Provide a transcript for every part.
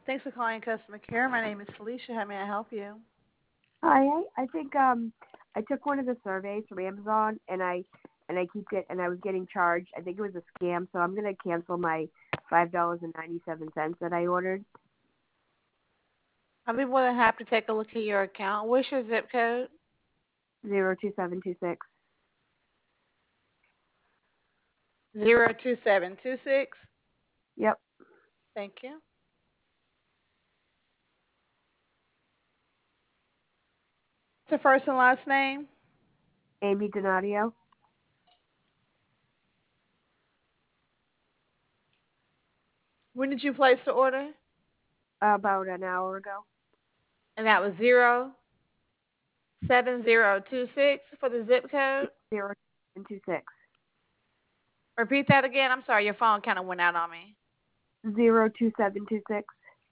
Thanks for calling customer care. My name is Felicia. How may I help you? Hi, I think I took one of the surveys from Amazon and I was getting charged. I think it was a scam, so I'm gonna cancel my $5.97 that I ordered. I'll be more than happy to take a look at your account. What's your zip code? 02726. 02726. Yep. Thank you. What's your first and last name? Amy Donadio. When did you place the order? About an hour ago. And that was 07026 for the zip code. 02726. Repeat that again. I'm sorry, your phone kind of went out on me. 02726.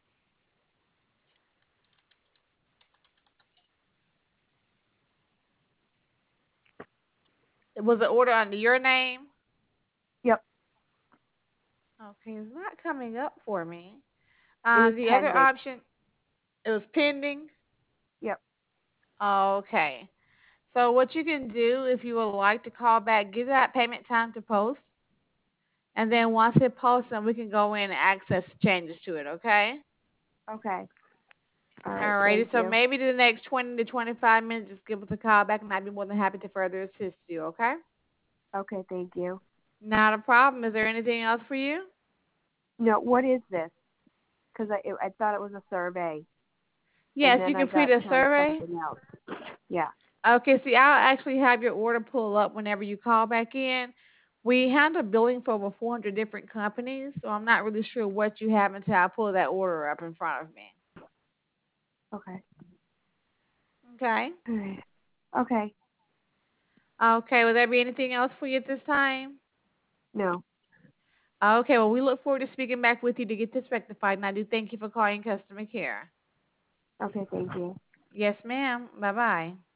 Was the order under your name? Yep. Okay, it's not coming up for me. It was The other pending. option, it was pending. Yep. Okay. So what you can do if you would like to call back, give that payment time to post, and then once it posts, then we can go in and access changes to it. Okay. Okay. All right. Alrighty. Thank So you. maybe the next 20 to 25 minutes, just give us a call back, and I'd be more than happy to further assist you. Okay. Okay. Thank you. Not a problem. Is there anything else for you? No, what is this? Because I thought it was a survey, Yes, and you then I complete got a kind of survey. something else. Yeah. Okay, see, I'll actually have your order pull up whenever you call back in. We handle billing for over 400 different companies, so I'm not really sure what you have until I pull that order up in front of me. Okay. Okay. All right. Okay. Okay, will there be anything else for you at this time? No. Okay, well, we look forward to speaking back with you to get this rectified, and I do thank you for calling customer care. Okay. Thank you. Yes, ma'am. Bye-bye.